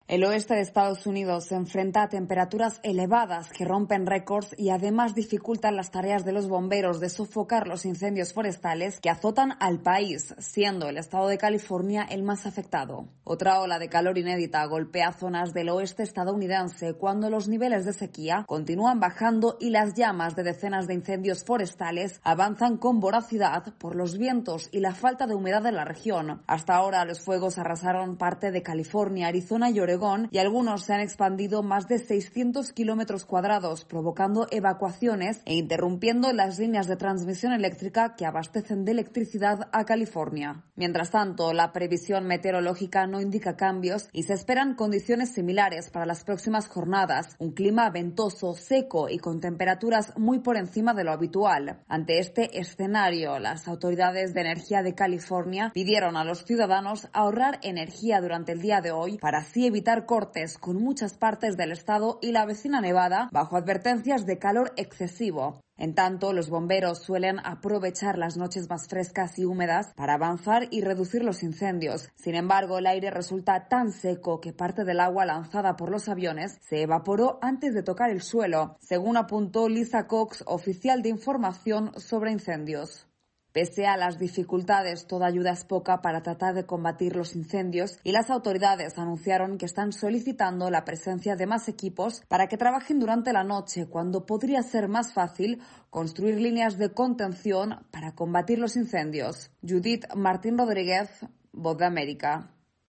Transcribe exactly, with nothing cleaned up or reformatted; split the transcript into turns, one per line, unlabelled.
El oeste de Estados Unidos se enfrenta a temperaturas elevadas que rompen récords y además dificultan las tareas de los bomberos de sofocar los incendios forestales que azotan al país, siendo el estado de California el más afectado. Otra ola de calor inédita golpea zonas del oeste estadounidense cuando los niveles de sequía continúan bajando y las llamas de decenas de incendios forestales avanzan con voracidad por los vientos y la falta de humedad en la región. Hasta ahora los fuegos arrasaron parte de California, Arizona y Oregón, y algunos se han expandido más de seiscientos kilómetros cuadrados, provocando evacuaciones e interrumpiendo las líneas de transmisión eléctrica que abastecen de electricidad a California. Mientras tanto, la previsión meteorológica no indica cambios y se esperan condiciones similares para las próximas jornadas, un clima ventoso, seco y con temperaturas muy por encima de lo habitual. Ante este escenario, las autoridades de energía de California pidieron a los ciudadanos ahorrar energía durante el día de hoy para así evitar cortes con muchas partes del estado y la vecina Nevada bajo advertencias de calor excesivo. En tanto, los bomberos suelen aprovechar las noches más frescas y húmedas para avanzar y reducir los incendios. Sin embargo, el aire resulta tan seco que parte del agua lanzada por los aviones se evaporó antes de tocar el suelo, según apuntó Lisa Cox, oficial de información sobre incendios. Pese a las dificultades, toda ayuda es poca para tratar de combatir los incendios y las autoridades anunciaron que están solicitando la presencia de más equipos para que trabajen durante la noche, cuando podría ser más fácil construir líneas de contención para combatir los incendios. Judith Martín Rodríguez, Voz de América.